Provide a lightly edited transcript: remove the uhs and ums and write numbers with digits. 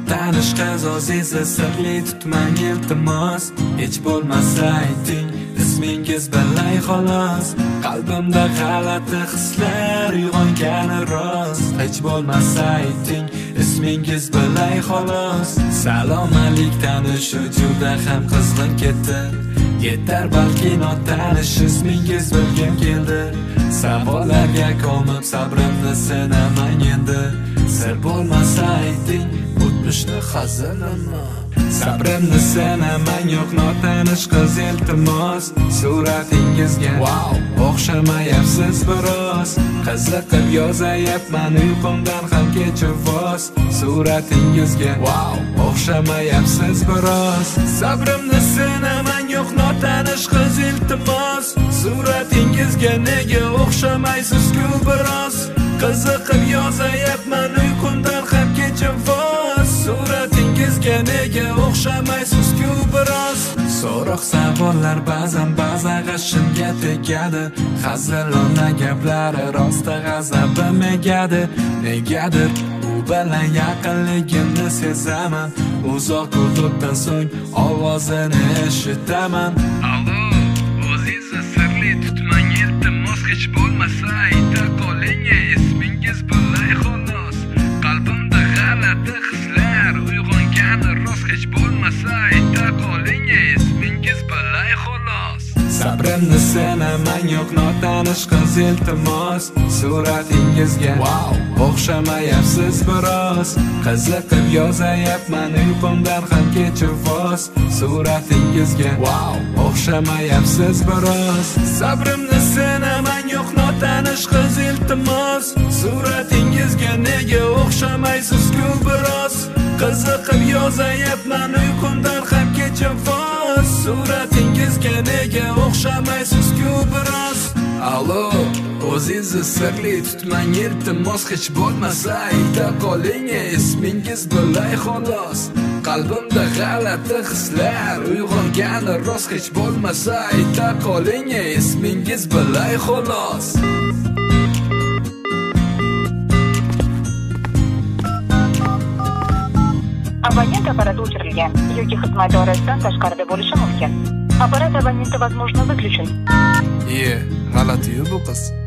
notanish qiz Aziza sirli tutmang iltimos hech bo'lmasa ayting ismingiz Bilay xolos qalbimda g'alati hislar uyg'ongani rost hech bo'lmasa ayting ismingiz Bilay xolos salom alik tanishuv juda ham qizg'in ketdi yetar balki notanish ismingiz bilgim keldi savollarga ko'mib sabrimni sinamang endi sir bo'lmasa ayting o'tmishni hazilimi sabrimni sinamang yo'q notanish qiz iltimos suratingizga o'xshamayapsiz biroz qiziqib yozayapman uyqumdan ham kecha voz suratingizga o'xshamayapsiz biroz sabrimni sinamang yo'q notanish qiz iltimos suratingizga nega o'xshamaysiz-ku biroz qiziqib yozayapman uyqumdan ham kecha voz suratingizga nega o'xshamaysiz-ku biroz so'roq savollar ba'zan g'ashimga tegadi hazilona gaplari rosta g'azabim egadi negadir u bilan yaqinligimni sezaman uzoq hududdan so'ng ovozini eshitaman allo Aziza sirli tutmang iltimos hech bo'lmasa ayta qoling ismingiz Bilay xolos qalbimda g'alati hislar uyg'ongani rost hech bo'lmasa ayta qoling ismingiz Bilay xolos sabrimni sinamang yo'q notanish qiz iltimos suratingizga o'xshamayapsiz biroz qiziqib yozayapman uyqumdan ham kecha voz suratingizga o'xshamayapsiz biroz sabrimni sinamang yo'q notanish qiz iltimos suratingizga nega o'xshamaysiz-ku biroz qiziqib yozayapman uyqumdan ham kecha voz suratingizga nega o'xshamaysiz-ku biroz allo Aziza sirli tutmang iltimos hech bo'lmasa ayta qoling ismingiz Bilay xolos qalbimda g'alati hislar uyg'ongani rost hech bo'lmasa ayta qoling ismingiz Bilay xolos Абонент аппарата o'chirilgan yoki xizmat doirasidan tashqarida bo'lishi mumkin. Apparat abonenti возможно выключен. G'alati-yu bu qiz.